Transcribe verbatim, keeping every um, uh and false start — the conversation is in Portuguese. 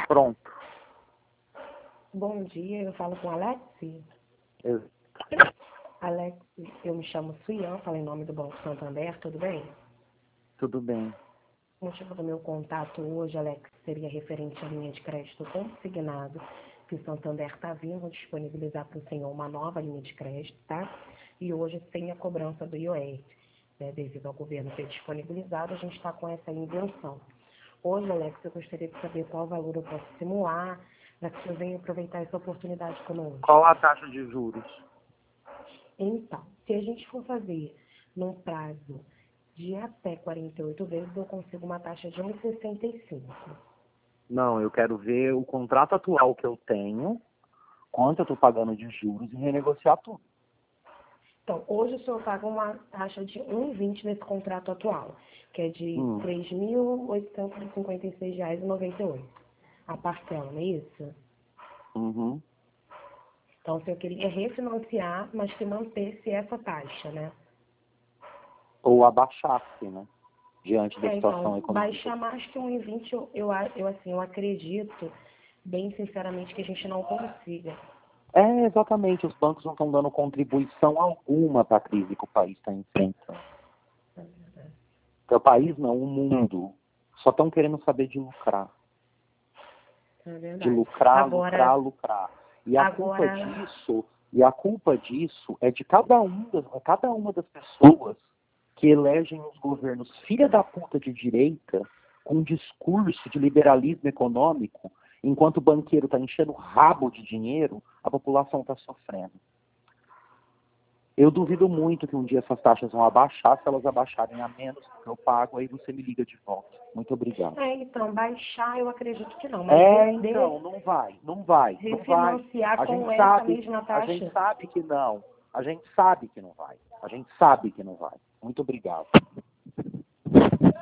Pronto. Bom dia, eu falo com Alex. Eu... Alex, eu me chamo Suian, falo em nome do Banco Santander, tudo bem? Tudo bem. O motivo do meu contato hoje, Alex, seria referente à linha de crédito consignado, que o Santander está vindo disponibilizar para o senhor uma nova linha de crédito, tá? E hoje, sem a cobrança do I O R, né, devido ao governo ter disponibilizado, a gente está com essa invenção. Hoje, Alex, eu gostaria de saber qual valor eu posso simular, para que eu venha aproveitar essa oportunidade conosco. Qual a taxa de juros? Então, se a gente for fazer num prazo de até quarenta e oito vezes, eu consigo uma taxa de um vírgula sessenta e cinco. Não, eu quero ver o contrato atual que eu tenho, quanto eu estou pagando de juros e renegociar tudo. Então, hoje o senhor paga uma taxa de um vírgula vinte nesse contrato atual, que é de Hum. três mil oitocentos e cinquenta e seis reais e noventa e oito centavos. A parcela, não é isso? Uhum. Então, o senhor queria refinanciar, mas que mantesse essa taxa, né? Ou abaixasse, né? Diante da É, situação então, econômica. baixar mais que um vírgula vinte, eu, eu, eu, assim, eu acredito, bem sinceramente, que a gente não consiga. É, exatamente. Os bancos não estão dando contribuição alguma para a crise que o país está enfrentando. O país não, o mundo. Só estão querendo saber de lucrar. É verdade. De lucrar, Agora, lucrar, lucrar. E a agora... culpa disso, e a culpa disso é de cada, um das, cada uma das pessoas que elegem os governos filha da puta de direita com um discurso de liberalismo econômico, enquanto o banqueiro está enchendo o rabo de dinheiro, a população está sofrendo. Eu duvido muito que um dia essas taxas vão abaixar. Se elas abaixarem a menos do que eu pago, aí você me liga de volta. Muito obrigado. É, então, baixar eu acredito que não. Mas É, de- então, não vai, não vai, não vai. refinanciar A com gente essa sabe, mesma a taxa. gente sabe que não. A gente sabe que não vai. A gente sabe que não vai. Muito obrigado.